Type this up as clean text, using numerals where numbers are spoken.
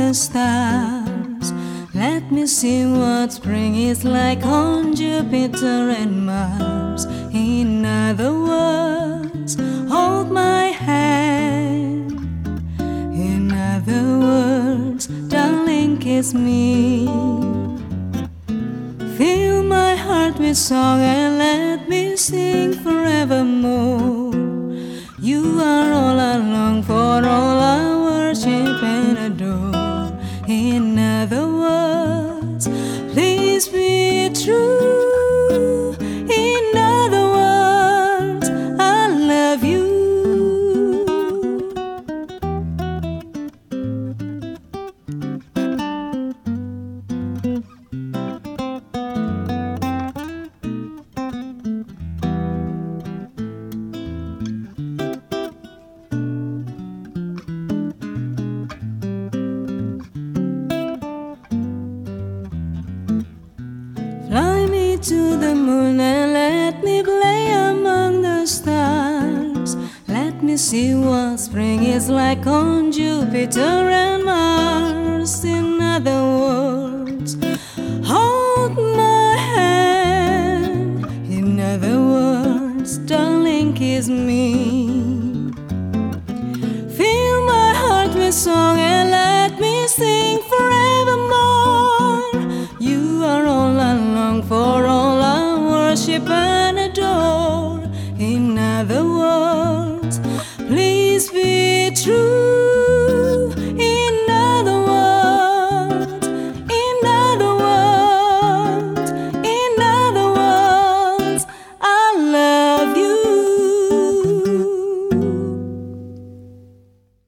the stars. Let me see what spring is like on Jupiter and Mars. In other words, hold my hand. In other words, darling, kiss me. Fill my heart with song and let me sing forevermore. You are all I long for, all I worship and adore. In other words, please be true. In other words, I love you. Fly me to the moon and let me play among the stars. Let me see what spring is like on Jupiter and Mars. In other words, hold my hand. In other words, darling, kiss me. Fill my heart with song and let me sing forever.